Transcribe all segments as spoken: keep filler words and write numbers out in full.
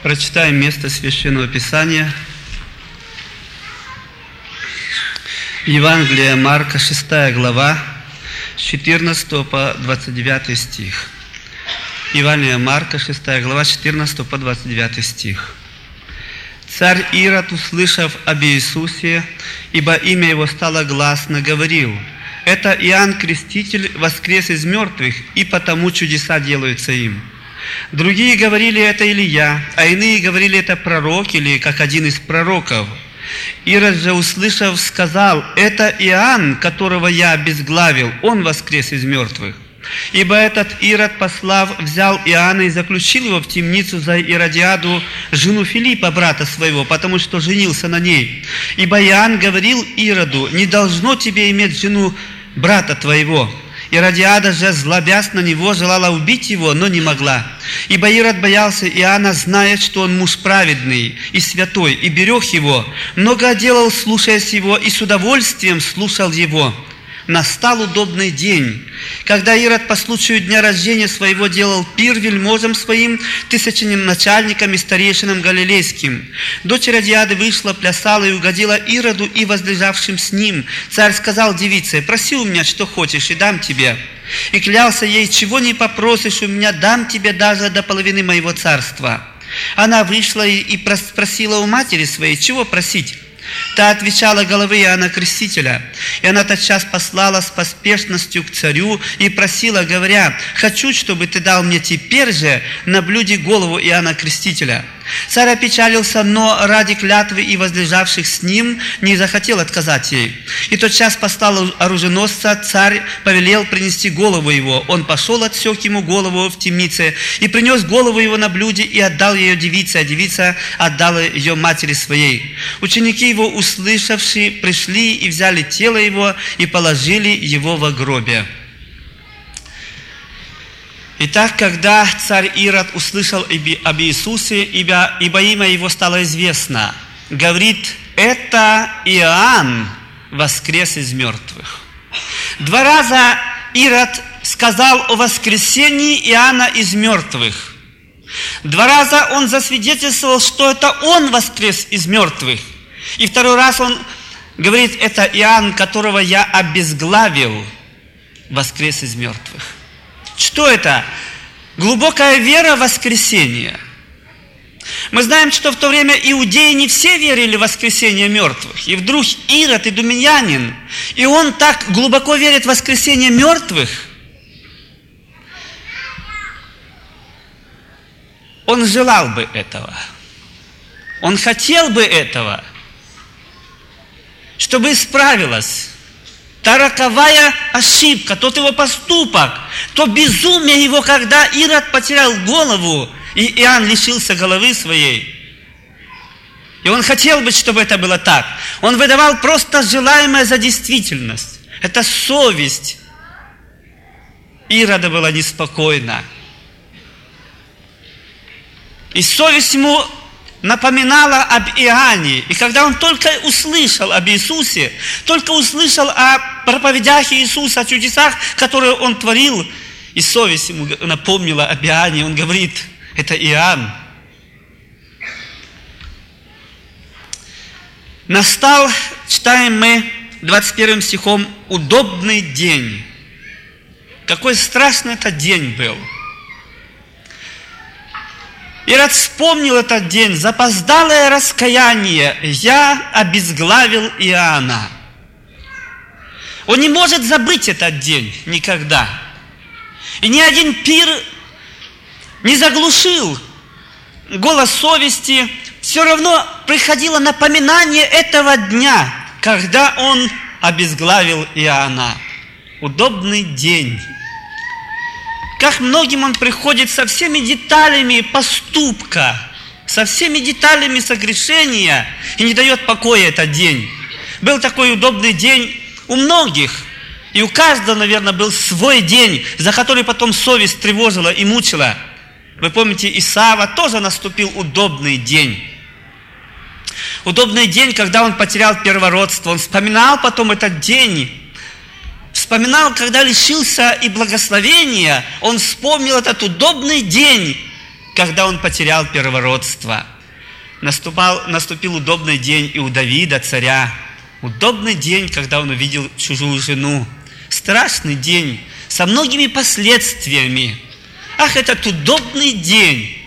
Прочитаем место Священного Писания. Евангелие Марка, шестая глава, с четырнадцатого по двадцать девятый стих. Евангелие Марка, шестая глава, с четырнадцатого по двадцать девятый стих. «Царь Ирод, услышав об Иисусе, ибо имя его стало гласно, говорил: это Иоанн Креститель воскрес из мертвых, и потому чудеса делаются им. Другие говорили, это Илия, а иные говорили, это пророк или как один из пророков. Ирод же, услышав, сказал: это Иоанн, которого я обезглавил, он воскрес из мертвых. Ибо этот Ирод, послав, взял Иоанна и заключил его в темницу за Иродиаду, жену Филиппа, брата своего, потому что женился на ней. Ибо Иоанн говорил Ироду: не должно тебе иметь жену брата твоего. Иродиада же, злобясь на него, желала убить его, но не могла. Ибо Ирод боялся Иоанна, зная, что он муж праведный и святой, и берег его, много делал, слушаясь его, и с удовольствием слушал его. Настал удобный день, когда Ирод по случаю дня рождения своего делал пир вельможам своим, тысяченачальникам и старейшинам галилейским. Дочь Иродиады вышла, плясала и угодила Ироду и возлежавшим с ним. Царь сказал девице: проси у меня, что хочешь, и дам тебе. И клялся ей: чего не попросишь у меня, дам тебе даже до половины моего царства. Она вышла и спросила у матери своей: чего просить? Та отвечала: головы Иоанна Крестителя. И она тотчас послала с поспешностью к царю и просила, говоря: хочу, чтобы ты дал мне теперь же на блюде голову Иоанна Крестителя. Царь опечалился, но ради клятвы и возлежавших с ним не захотел отказать ей. И тотчас послал оруженосца, царь повелел принести голову его. Он пошел, отсек ему голову в темнице и принес голову его на блюде и отдал ее девице, а девица отдала ее матери своей. Ученики его, услышавшие, пришли и взяли тело его и положили его во гробе. Итак, когда царь Ирод услышал об Иисусе, ибо, ибо имя его стало известно, говорит: это Иоанн воскрес из мертвых. Два раза Ирод сказал о воскресении Иоанна из мертвых. Два раза он засвидетельствовал, что это он воскрес из мертвых. И второй раз он говорит: это Иоанн, которого я обезглавил, воскрес из мертвых. Что это? Глубокая вера в воскресение. Мы знаем, что в то время иудеи не все верили в воскресение мертвых. И вдруг Ирод, идумеянин, и он так глубоко верит в воскресение мертвых, он желал бы этого. Он хотел бы этого, чтобы исправилось та роковая ошибка, тот его поступок, то безумие его, когда Ирод потерял голову, и Иоанн лишился головы своей. И он хотел бы, чтобы это было так. Он выдавал просто желаемое за действительность. Это совесть Ирода была неспокойна. И совесть ему напоминала об Иоанне. И когда он только услышал об Иисусе, только услышал о проповедях Иисуса, о чудесах, которые он творил, и совесть ему напомнила об Иоанне, он говорит: это Иоанн. Настал, читаем мы двадцать первым стихом, удобный день. Какой страшный этот день был. Ирод вспомнил этот день, запоздалое раскаяние: я обезглавил Иоанна. Он не может забыть этот день никогда. И ни один пир не заглушил голос совести. Все равно приходило напоминание этого дня, когда он обезглавил Иоанна. Удобный день. Как многим он приходит со всеми деталями поступка, со всеми деталями согрешения, и не дает покоя этот день. Был такой удобный день у многих, и у каждого, наверное, был свой день, за который потом совесть тревожила и мучила. Вы помните, Исава тоже наступил удобный день. Удобный день, когда он потерял первородство. Он вспоминал потом этот день. Вспоминал, когда лишился и благословения, он вспомнил этот удобный день, когда он потерял первородство. Наступал, наступил удобный день и у Давида, царя. Удобный день, когда он увидел чужую жену. Страшный день, со многими последствиями. Ах, этот удобный день!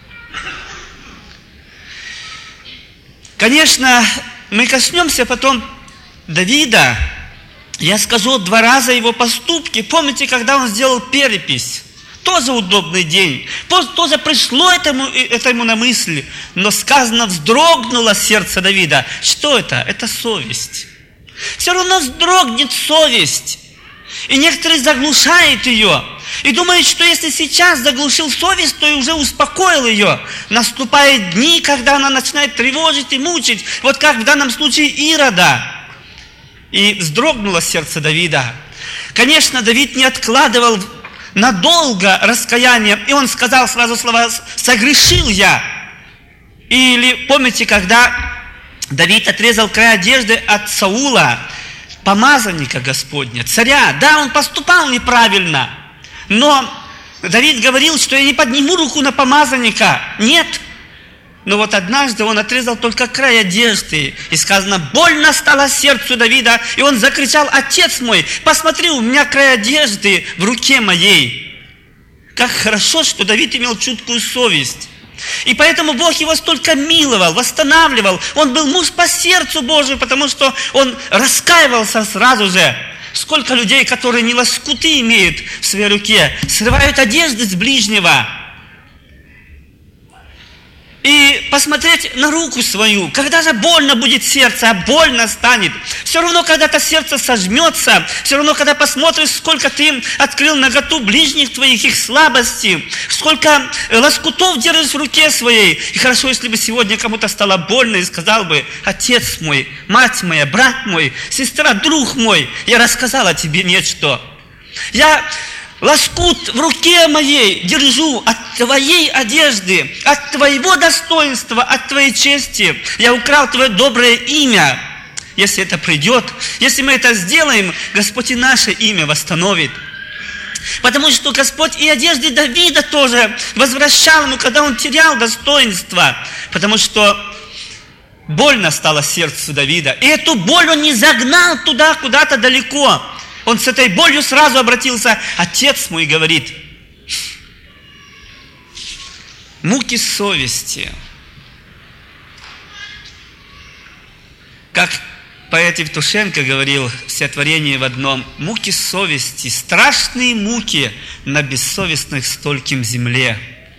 Конечно, мы коснемся потом Давида. Я скажу два раза его поступки. Помните, когда он сделал перепись? Тоже удобный день. Тоже пришло этому, это ему на мысль. Но сказано, вздрогнуло сердце Давида. Что это? Это совесть. Все равно вздрогнет совесть. И некоторые заглушают ее. И думают, что если сейчас заглушил совесть, то и уже успокоил ее. Наступают дни, когда она начинает тревожить и мучить. Вот как в данном случае Ирода. И вздрогнуло сердце Давида. Конечно, Давид не откладывал надолго раскаяние. И он сказал сразу слова «согрешил я». Или помните, когда Давид отрезал край одежды от Саула, помазанника Господня, царя. Да, он поступал неправильно. Но Давид говорил, что я не подниму руку на помазанника. Нет. Но вот однажды он отрезал только край одежды. И сказано, больно стало сердцу Давида. И он закричал, отец мой, посмотри, у меня край одежды в руке моей. Как хорошо, что Давид имел чуткую совесть. И поэтому Бог его столько миловал, восстанавливал. Он был муж по сердцу Божию, потому что он раскаивался сразу же. Сколько людей, которые не лоскуты имеют в своей руке, срывают одежды с ближнего. И посмотреть на руку свою, когда же больно будет сердце, а больно станет. Все равно, когда-то сердце сожмется, все равно, когда посмотришь, сколько ты открыл наготу ближних твоих, их слабости, сколько лоскутов держишь в руке своей. И хорошо, если бы сегодня кому-то стало больно и сказал бы, отец мой, мать моя, брат мой, сестра, друг мой, я рассказала тебе нечто. Я... лоскут в руке моей держу от твоей одежды, от твоего достоинства, от твоей чести. Я украл твое доброе имя. Если это придет, если мы это сделаем, Господь и наше имя восстановит. Потому что Господь и одежды Давида тоже возвращал ему, когда он терял достоинство. Потому что больно стало сердцу Давида. И эту боль он не загнал туда, куда-то далеко. Он с этой болью сразу обратился. Отец мой говорит, муки совести. Как поэт Евтушенко говорил в стихотворении в одном, муки совести, страшные муки на бессовестных стольким земле.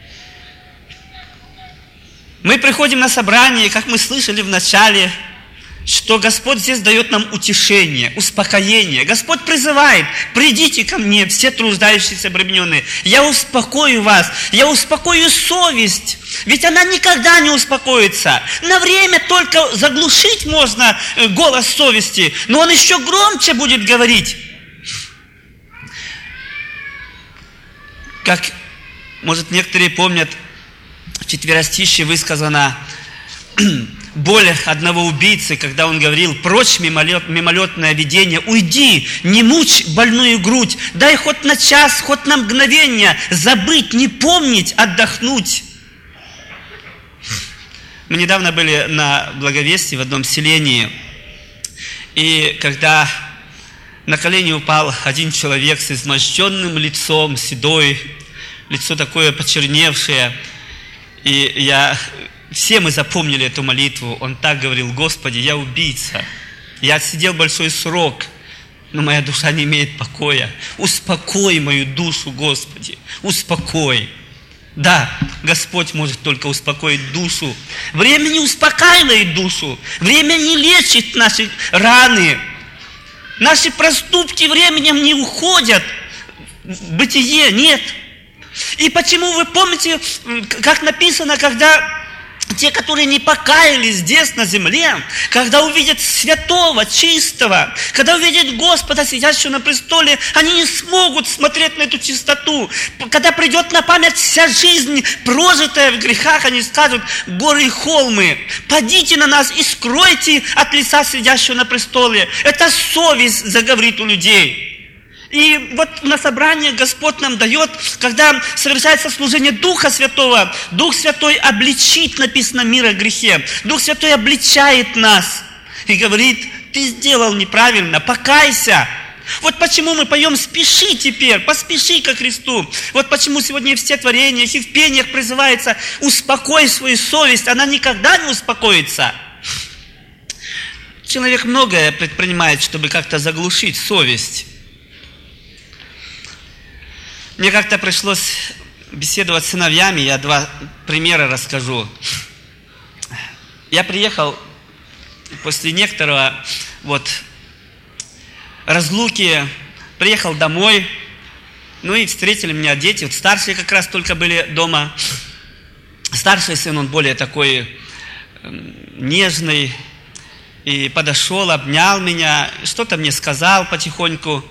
Мы приходим на собрание, как мы слышали в начале, что Господь здесь дает нам утешение, успокоение. Господь призывает, придите ко мне, все труждающиеся, обремененные. Я успокою вас, я успокою совесть. Ведь она никогда не успокоится. На время только заглушить можно голос совести, но он еще громче будет говорить. Как, может, некоторые помнят, в четверостище высказано боль одного убийцы, когда он говорил, прочь мимолет, мимолетное видение, уйди, не мучь больную грудь, дай хоть на час, хоть на мгновение забыть, не помнить, отдохнуть. Мы недавно были на Благовестии в одном селении, и когда на колени упал один человек с изможденным лицом, седой, лицо такое почерневшее, и я... Все мы запомнили эту молитву. Он так говорил, Господи, я убийца. Я отсидел большой срок, но моя душа не имеет покоя. Успокой мою душу, Господи, успокой. Да, Господь может только успокоить душу. Время не успокаивает душу. Время не лечит наши раны. Наши проступки временем не уходят в бытие, нет. И почему, вы помните, как написано, когда... те, которые не покаялись здесь на земле, когда увидят святого, чистого, когда увидят Господа, сидящего на престоле, они не смогут смотреть на эту чистоту. Когда придет на память вся жизнь, прожитая в грехах, они скажут, горы и холмы, падите на нас и скройте от лица сидящего на престоле. Это совесть заговорит у людей. И вот на собрании Господь нам дает, когда совершается служение Духа Святого, Дух Святой обличит, написано, мир о грехе. Дух Святой обличает нас и говорит: ты сделал неправильно, покайся. Вот почему мы поем «Спеши теперь, поспеши ко Христу». Вот почему сегодня и в стихотворениях, и в пениях призывается: успокой свою совесть, она никогда не успокоится. Человек многое предпринимает, чтобы как-то заглушить совесть. Мне как-то пришлось беседовать с сыновьями, я два примера расскажу. Я приехал после некоторого вот разлуки, приехал домой, ну и встретили меня дети, вот старшие как раз только были дома. Старший сын, он более такой нежный, и подошел, обнял меня, что-то мне сказал потихоньку.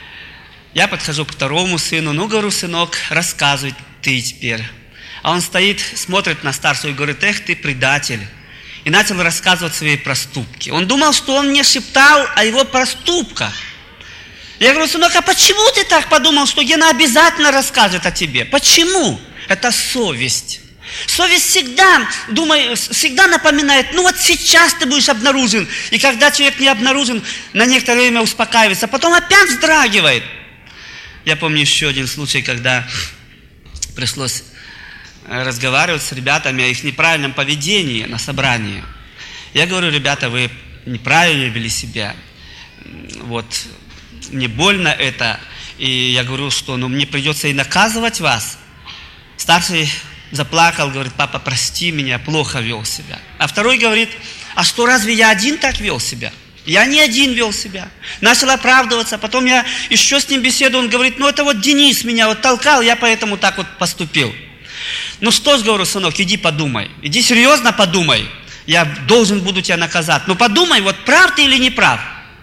Я подхожу к второму сыну, ну, говорю: сынок, рассказывай ты теперь. А он стоит, смотрит на старшего и говорит: эх, ты предатель. И начал рассказывать свои проступки. Он думал, что он мне шептал о его проступках. Я говорю: сынок, а почему ты так подумал, что Гена обязательно расскажет о тебе? Почему? Это совесть. Совесть всегда, думаю, всегда напоминает: ну вот сейчас ты будешь обнаружен. И когда человек не обнаружен, на некоторое время успокаивается, а потом опять вздрагивает. Я помню еще один случай, когда пришлось разговаривать с ребятами о их неправильном поведении на собрании. Я говорю: ребята, вы неправильно вели себя. Вот, мне больно это. И я говорю, что ну, мне придется и наказывать вас. Старший заплакал, говорит: папа, прости меня, плохо вел себя. А второй говорит: а что, разве я один так вел себя? Я не один вел себя. Начал оправдываться, потом я еще с ним беседую, он говорит: ну это вот Денис меня вот толкал, я поэтому так вот поступил. Ну что ж, говорю: сынок, иди подумай, иди серьезно подумай, я должен буду тебя наказать. Ну подумай, вот прав ты или не прав.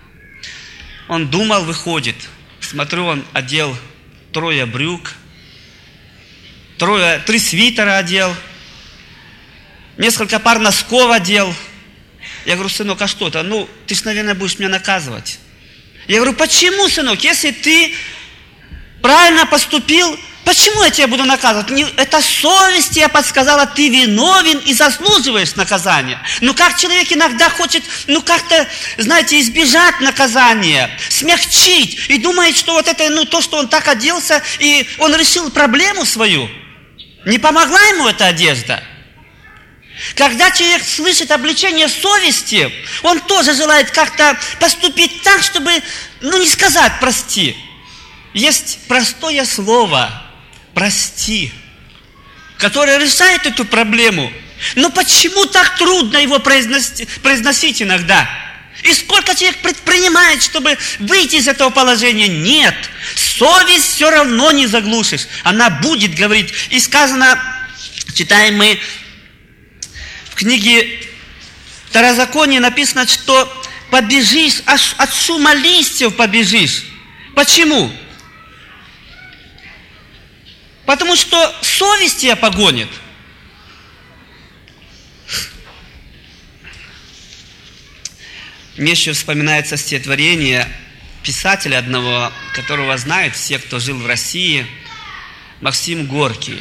Он думал, выходит. Смотрю, он одел трое брюк, трое, три свитера одел, несколько пар носков одел. Я говорю: сынок, а что это? Ну, ты ж, наверное, будешь меня наказывать. Я говорю: почему, сынок? Если ты правильно поступил, почему я тебя буду наказывать? Это совесть тебе подсказала, ты виновен и заслуживаешь наказания. Но как человек иногда хочет, ну, как-то, знаете, избежать наказания, смягчить, и думает, что вот это, ну, то, что он так оделся, и он решил проблему свою. Не помогла ему эта одежда. Когда человек слышит обличение совести, он тоже желает как-то поступить так, чтобы, ну, не сказать «прости». Есть простое слово «прости», которое решает эту проблему. Но почему так трудно его произносить, произносить иногда? И сколько человек предпринимает, чтобы выйти из этого положения? Нет, совесть все равно не заглушишь. Она будет говорить. И сказано, читаем мы в книге Второзаконие, написано, что побежишь, аж от шума листьев побежишь. Почему? Потому что совесть тебя погонит. Мне еще вспоминается стихотворение писателя одного, которого знают все, кто жил в России, Максим Горький.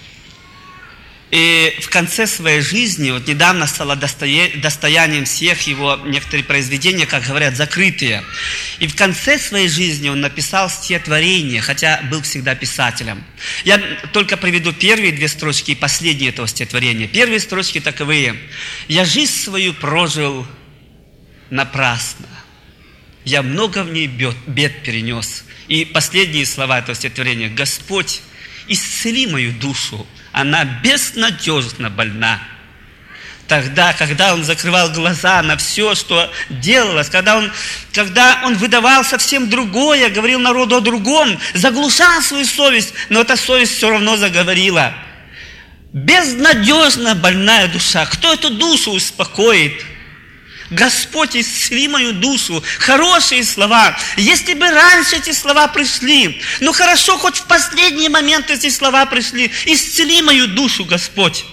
И в конце своей жизни, вот недавно стало достоянием всех его некоторые произведения, как говорят, закрытые. И в конце своей жизни он написал стихотворение, хотя был всегда писателем. Я только приведу первые две строчки и последние этого стихотворения. Первые строчки таковые: «Я жизнь свою прожил напрасно, я много в ней бед, бед перенес». И последние слова этого стихотворения: «Господь, исцели мою душу, она безнадежно больна». Тогда, когда он закрывал глаза на все, что делалось, когда он, когда он выдавал совсем другое, говорил народу о другом, заглушал свою совесть, но эта совесть все равно заговорила. Безнадежно больная душа. Кто эту душу успокоит? Господь, исцели мою душу. Хорошие слова. Если бы раньше эти слова пришли, ну хорошо, хоть в последний момент эти слова пришли. Исцели мою душу, Господь.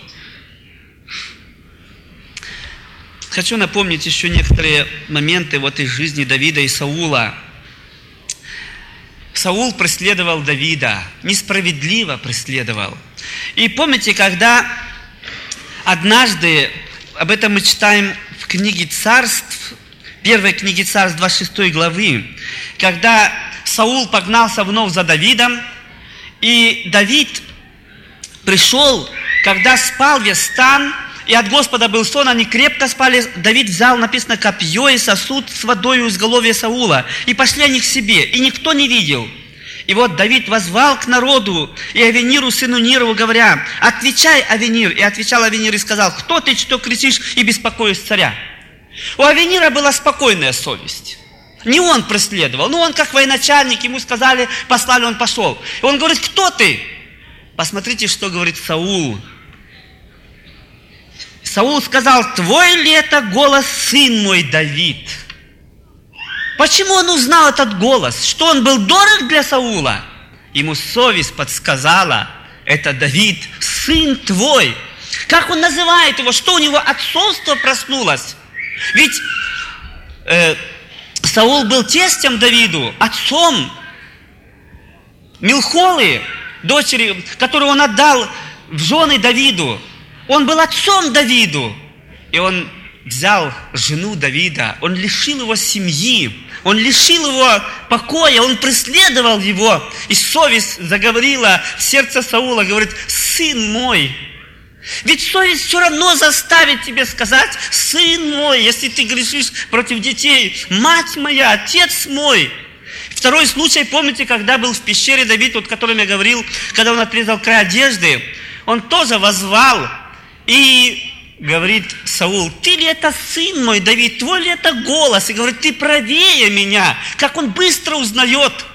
Хочу напомнить еще некоторые моменты вот из жизни Давида и Саула. В Саул преследовал Давида, несправедливо преследовал. И помните, когда однажды, об этом мы читаем в книге Царств, первой книге Царств, двадцать шестой главы, когда Саул погнался вновь за Давидом, и Давид пришел, когда спал весь стан, и от Господа был сон, они крепко спали. Давид взял, написано, копье и сосуд с водой из изголовья Саула, и пошли они к себе, и никто не видел. И вот Давид воззвал к народу и Авениру, сыну Нирову, говоря: «Отвечай, Авенир!» И отвечал Авенир и сказал: «Кто ты, что кричишь и беспокоишь царя?» У Авенира была спокойная совесть. Не он преследовал, но он как военачальник, ему сказали, послали, он пошел. И он говорит: «Кто ты?» Посмотрите, что говорит Саул. Саул сказал: «Твой ли это голос, сын мой Давид?» Почему он узнал этот голос? Что он был дорог для Саула? Ему совесть подсказала: это Давид, сын твой. Как он называет его? Что у него отцовство проснулось? Ведь э, Саул был тестем Давиду, отцом Милхолы, дочери, которую он отдал в жены Давиду. Он был отцом Давиду. И он взял жену Давида, он лишил его семьи, он лишил его покоя, он преследовал его. И совесть заговорила в сердце Саула, говорит: «Сын мой». Ведь совесть все равно заставит тебя сказать: «Сын мой», если ты грешишь против детей, «Мать моя», «Отец мой». Второй случай, помните, когда был в пещере Давид, вот о котором я говорил, когда он отрезал край одежды, он тоже воззвал и говорит: «Саул, ты ли это сын мой, Давид, твой ли это голос?» И говорит: «Ты правее меня». Как он быстро узнает.